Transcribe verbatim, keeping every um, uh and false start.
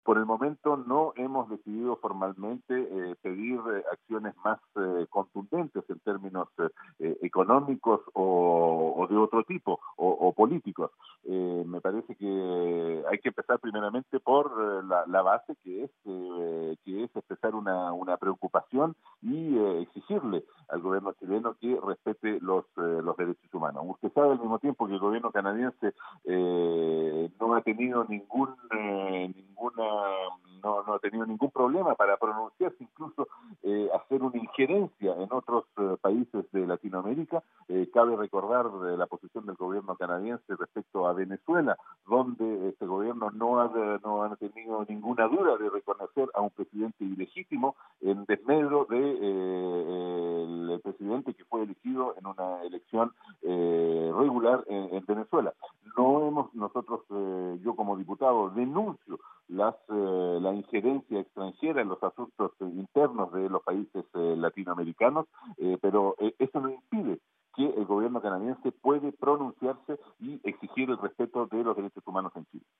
Por el momento no hemos decidido formalmente eh, pedir eh, acciones más eh, contundentes en términos eh, económicos o, o de otro tipo, o, o políticos. Eh, me parece que hay que empezar primeramente por eh, la, la base, que es eh, que es expresar una, una preocupación y eh, exigirle al gobierno chileno que respete los, eh, los derechos humanos. Usted sabe al mismo tiempo que el gobierno canadiense eh, no ha tenido ningún eh, ninguna no, no ha tenido ningún problema para pronunciarse, incluso eh, hacer una injerencia en otros eh, países de Latinoamérica. Eh, cabe recordar de la posición del gobierno canadiense respecto a Venezuela, donde este gobierno no ha, no ha tenido ninguna duda de reconocer a un presidente ilegítimo en desmedro de eh, el presidente que fue elegido en una elección eh, regular en, en Venezuela. No hemos nosotros, eh, yo como diputado, denuncio las eh, la injerencia extranjera en los asuntos eh, internos de los países eh, latinoamericanos, eh, pero eh, eso no impide que el gobierno canadiense puede pronunciarse y exigir el respeto de los derechos humanos en Chile.